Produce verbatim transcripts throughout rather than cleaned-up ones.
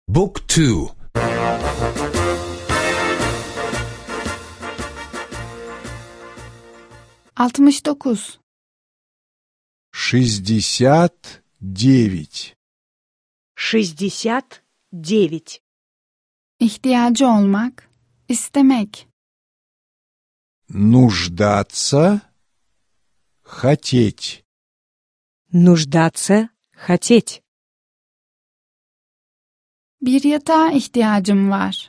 Book two. altmış dokuz. шестьдесят девять. шестьдесят девять. İhtiyacı olmak, istemek. Нуждаться, хотеть. Нуждаться, хотеть. Bir yatağa ihtiyacım var.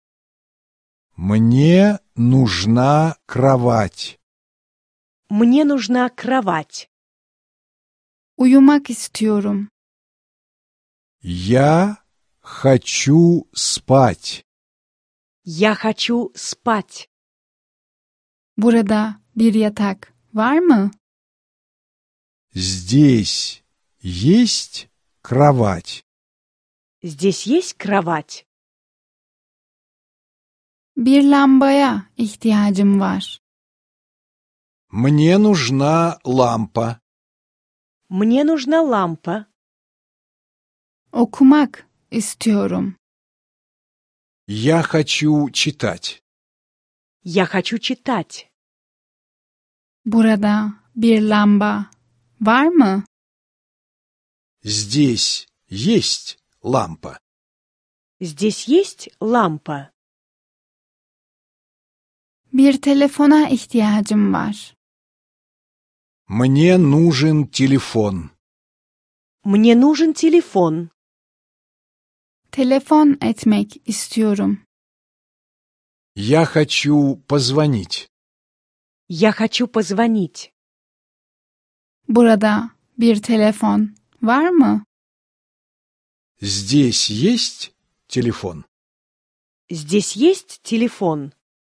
Мне нужна кровать. Мне нужна кровать. Uyumak istiyorum. Я хочу спать. Я хочу спать. Burada bir yatak var mı? Здесь есть кровать. Здесь есть кровать. Bir lambaya ihtiyacım var. Мне нужна лампа. Мне нужна лампа. Okumak istiyorum. Я хочу читать. Я хочу читать. Burada bir lamba var mı? Здесь есть лампа. Здесь есть лампа. Bir telefona ihtiyacım var. Мне нужен телефон. Мне нужен телефон. Telefon etmek istiyorum. Я хочу позвонить. Я хочу позвонить. Burada bir telefon var mı? Здесь есть телефон. Здесь есть телефон.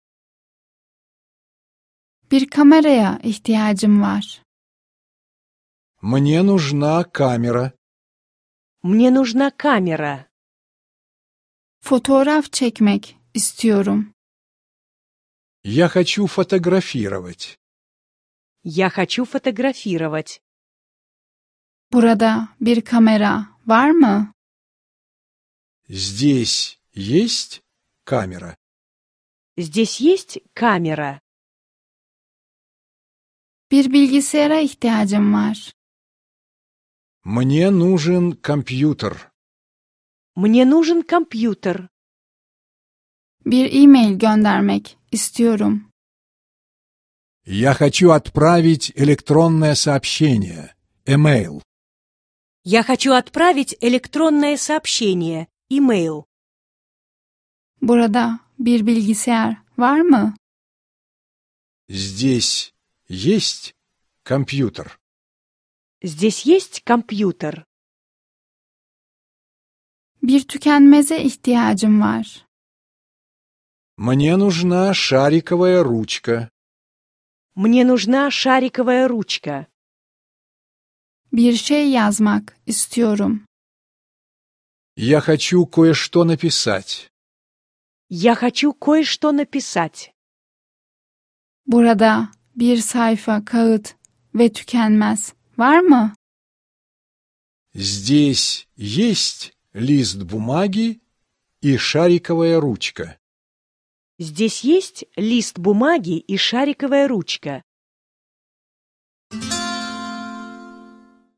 Bir kameraya ihtiyacım var. Мне нужна камера. Мне нужна камера. Fotoğraf çekmek istiyorum. Я хочу фотографировать. Я хочу фотографировать. Burada bir kamera var mı? Здесь есть камера. Здесь есть камера. Bir bilgisayara ihtiyacım var. Мне нужен компьютер. Мне нужен компьютер. Bir e-mail göndermek istiyorum. Я хочу отправить электронное сообщение. Email. Я хочу отправить электронное сообщение. Email. Burada bir bilgisayar var mı? Здесь есть компьютер. Здесь есть компьютер. Bir tükenmeze ihtiyacım var. Мне нужна шариковая ручка. Мне нужна шариковая ручка. Bir şey yazmak istiyorum. Я хочу кое-что написать. Я хочу кое-что написать. Burada bir sayfa kağıt ve tükenmez var mı? Здесь есть лист бумаги и шариковая ручка. Здесь есть лист бумаги и шариковая ручка.